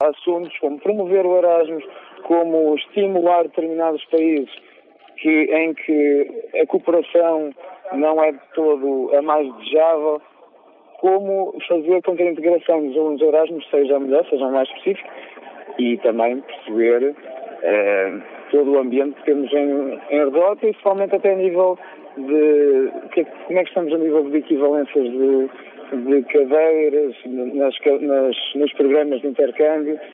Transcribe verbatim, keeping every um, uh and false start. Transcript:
assuntos como promover o Erasmus, como estimular determinados países que, em que a cooperação não é de todo a mais desejável, como fazer com que a integração dos alunos Erasmus seja melhor, seja mais específica, e também perceber eh, todo o ambiente que temos em, em redor, principalmente até a nível de que, como é que estamos a nível de equivalências de, de cadeiras nas, nas, nos programas de intercâmbio.